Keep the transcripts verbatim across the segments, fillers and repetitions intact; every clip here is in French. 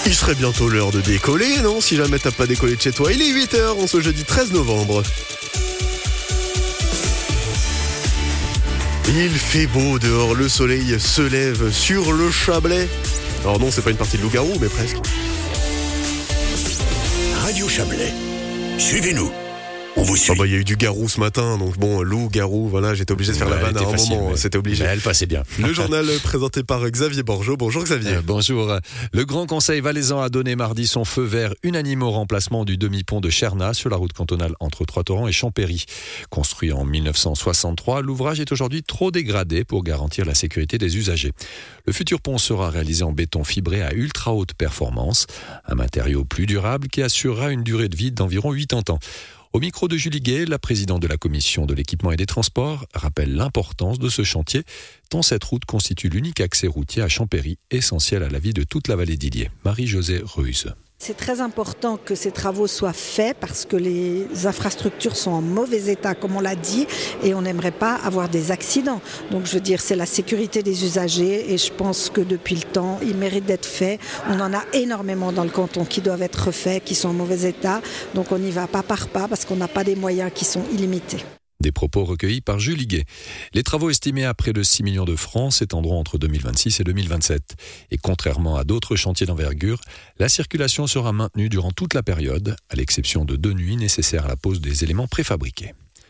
Il serait bientôt l'heure de décoller, non? Si jamais t'as pas décollé de chez toi, il est huit heures, on ce jeudi treize novembre. Il fait beau dehors, le soleil se lève sur le Chablais. Alors non, c'est pas une partie de loup-garou, mais presque. Radio Chablais, suivez-nous. On vous suit. Ah bah il y a eu du garou ce matin, donc bon, loup, garou, voilà, j'étais obligé de faire ouais, la vanne à un facile, moment, mais... c'était obligé. Mais elle passait bien. Le journal présenté par Xavier Borgeaud. Bonjour Xavier. Euh, bonjour. Le Grand Conseil valaisan a donné mardi son feu vert unanime au remplacement du demi-pont de Chernat sur la route cantonale entre Trois-Torrents et Champéry. Construit en dix-neuf cent soixante-trois, l'ouvrage est aujourd'hui trop dégradé pour garantir la sécurité des usagers. Le futur pont sera réalisé en béton fibré à ultra haute performance, un matériau plus durable qui assurera une durée de vie d'environ quatre-vingt-dix ans. Au micro de Julie Guay, la présidente de la commission de l'équipement et des transports rappelle l'importance de ce chantier, tant cette route constitue l'unique accès routier à Champéry, essentiel à la vie de toute la vallée d'Illiers. Marie-Josée Reuse. C'est très important que ces travaux soient faits parce que les infrastructures sont en mauvais état, comme on l'a dit, et on n'aimerait pas avoir des accidents. Donc je veux dire, c'est la sécurité des usagers et je pense que depuis le temps, ils méritent d'être faits. On en a énormément dans le canton qui doivent être refaits, qui sont en mauvais état. Donc on n'y va pas par pas parce qu'on n'a pas des moyens qui sont illimités. Des propos recueillis par Julie Guay. Les travaux estimés à près de six millions de francs s'étendront entre deux mille vingt-six et deux mille vingt-sept. Et contrairement à d'autres chantiers d'envergure, la circulation sera maintenue durant toute la période, à l'exception de deux nuits nécessaires à la pose des éléments préfabriqués.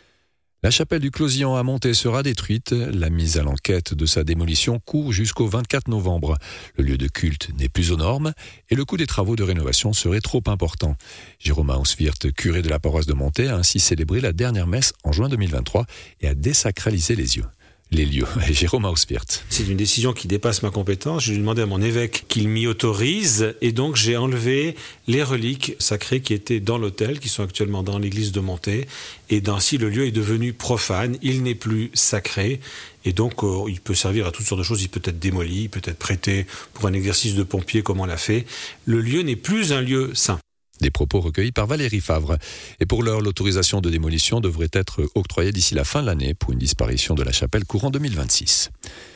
La chapelle du Closillon à Monté sera détruite. La mise à l'enquête de sa démolition court jusqu'au vingt-quatre novembre. Le lieu de culte n'est plus aux normes et le coût des travaux de rénovation serait trop important. Jérôme Hauswirth, curé de la paroisse de Monté, a ainsi célébré la dernière messe en juin deux mille vingt-trois et a désacralisé les yeux. Les lieux. Jérôme Hauswirth. C'est une décision qui dépasse ma compétence. J'ai demandé à mon évêque qu'il m'y autorise et donc j'ai enlevé les reliques sacrées qui étaient dans l'autel, qui sont actuellement dans l'église de Monté. Et ainsi, le lieu est devenu profane. Il n'est plus sacré. Et donc, euh, il peut servir à toutes sortes de choses. Il peut être démoli, il peut être prêté pour un exercice de pompier comme on l'a fait. Le lieu n'est plus un lieu saint. Des propos recueillis par Valérie Favre. Et pour l'heure, l'autorisation de démolition devrait être octroyée d'ici la fin de l'année pour une disparition de la chapelle courant deux mille vingt-six.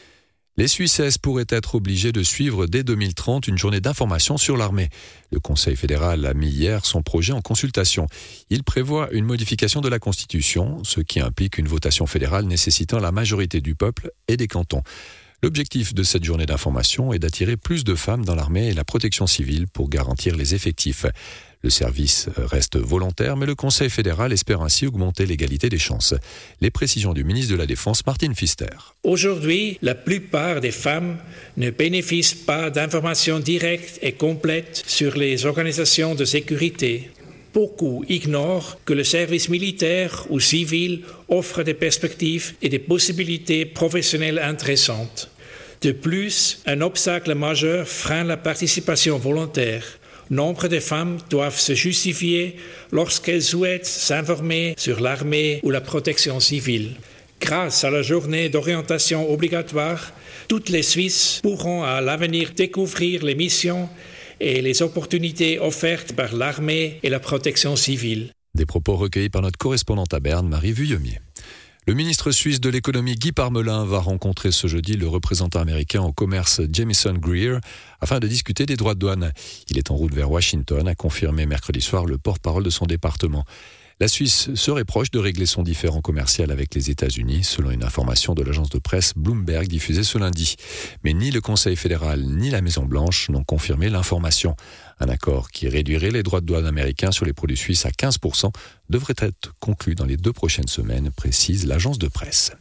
Les Suissesses pourraient être obligés de suivre dès deux mille trente une journée d'information sur l'armée. Le Conseil fédéral a mis hier son projet en consultation. Il prévoit une modification de la Constitution, ce qui implique une votation fédérale nécessitant la majorité du peuple et des cantons. L'objectif de cette journée d'information est d'attirer plus de femmes dans l'armée et la protection civile pour garantir les effectifs. Le service reste volontaire, mais le Conseil fédéral espère ainsi augmenter l'égalité des chances. Les précisions du ministre de la Défense, Martin Pfister. Aujourd'hui, la plupart des femmes ne bénéficient pas d'informations directes et complètes sur les organisations de sécurité. Beaucoup ignorent que le service militaire ou civil offre des perspectives et des possibilités professionnelles intéressantes. De plus, un obstacle majeur freine la participation volontaire. Nombre de femmes doivent se justifier lorsqu'elles souhaitent s'informer sur l'armée ou la protection civile. Grâce à la journée d'orientation obligatoire, toutes les Suisses pourront à l'avenir découvrir les missions et les opportunités offertes par l'armée et la protection civile. Des propos recueillis par notre correspondante à Berne, Marie Vuillemier. Le ministre suisse de l'économie Guy Parmelin va rencontrer ce jeudi le représentant américain au commerce Jamieson Greer afin de discuter des droits de douane. Il est en route vers Washington, a confirmé mercredi soir le porte-parole de son département. La Suisse serait proche de régler son différend commercial avec les États-Unis, selon une information de l'agence de presse Bloomberg diffusée ce lundi. Mais ni le Conseil fédéral ni la Maison-Blanche n'ont confirmé l'information. Un accord qui réduirait les droits de douane américains sur les produits suisses à quinze pour cent devrait être conclu dans les deux prochaines semaines, précise l'agence de presse.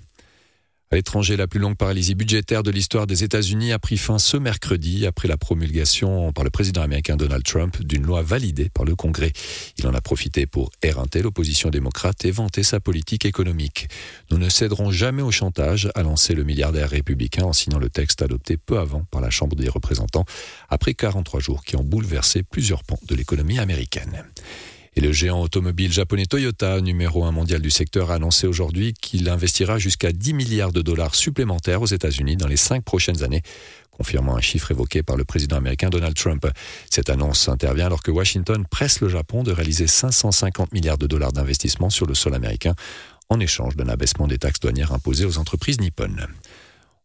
À l'étranger, la plus longue paralysie budgétaire de l'histoire des États-Unis a pris fin ce mercredi après la promulgation par le président américain Donald Trump d'une loi validée par le Congrès. Il en a profité pour éreinter l'opposition démocrate et vanter sa politique économique. Nous ne céderons jamais au chantage, a lancé le milliardaire républicain en signant le texte adopté peu avant par la Chambre des représentants après quarante-trois jours qui ont bouleversé plusieurs pans de l'économie américaine. Et le géant automobile japonais Toyota, numéro un mondial du secteur, a annoncé aujourd'hui qu'il investira jusqu'à dix milliards de dollars supplémentaires aux États-Unis dans les cinq prochaines années, confirmant un chiffre évoqué par le président américain Donald Trump. Cette annonce intervient alors que Washington presse le Japon de réaliser cinq cent cinquante milliards de dollars d'investissement sur le sol américain en échange d'un abaissement des taxes douanières imposées aux entreprises nippones.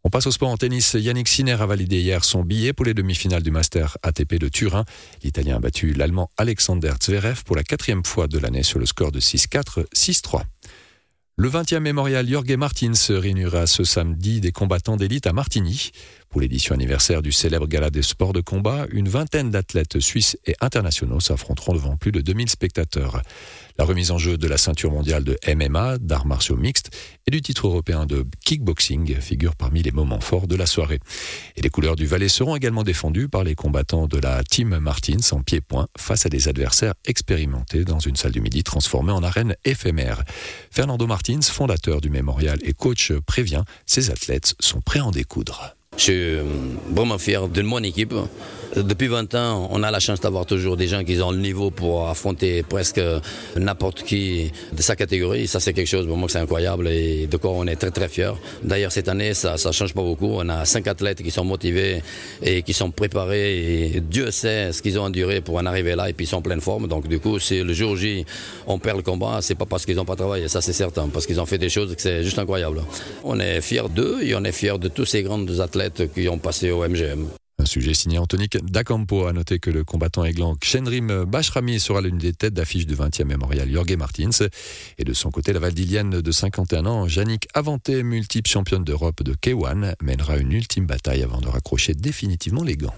On passe au sport en tennis. Yannick Sinner a validé hier son billet pour les demi-finales du Master A T P de Turin. L'Italien a battu l'Allemand Alexander Zverev pour la quatrième fois de l'année sur le score de six quatre, six trois. Le vingtième mémorial Jorge Martins réunira ce samedi des combattants d'élite à Martigny. Pour l'édition anniversaire du célèbre gala des sports de combat, une vingtaine d'athlètes suisses et internationaux s'affronteront devant plus de deux mille spectateurs. La remise en jeu de la ceinture mondiale de M M A, d'arts martiaux mixtes, et du titre européen de kickboxing figurent parmi les moments forts de la soirée. Et les couleurs du Valais seront également défendues par les combattants de la Team Martins en pied-point face à des adversaires expérimentés dans une salle du Midi transformée en arène éphémère. Fernando Martins, fondateur du mémorial et coach, prévient, ses athlètes sont prêts à en découdre. Je suis vraiment fier de mon équipe. Depuis vingt ans, on a la chance d'avoir toujours des gens qui ont le niveau pour affronter presque n'importe qui de sa catégorie. Ça, c'est quelque chose pour moi que c'est incroyable et de quoi on est très très fiers. D'ailleurs, cette année, ça ne change pas beaucoup. On a cinq athlètes qui sont motivés et qui sont préparés. Et Dieu sait ce qu'ils ont enduré pour en arriver là et puis ils sont en pleine forme. Donc du coup, si le jour J, on perd le combat, c'est pas parce qu'ils n'ont pas travaillé. Ça, c'est certain. Parce qu'ils ont fait des choses que c'est juste incroyable. On est fiers d'eux et on est fiers de tous ces grands athlètes qui ont passé au M G M. Un sujet signé Anthonique Dacampo. A noter que le combattant aiglan Chenrim Bashrami sera l'une des têtes d'affiche du vingtième mémorial Jorge Martins. Et de son côté, la Valdilienne de cinquante et un ans, Yannick Avanté, multiple championne d'Europe de K un, mènera une ultime bataille avant de raccrocher définitivement les gants.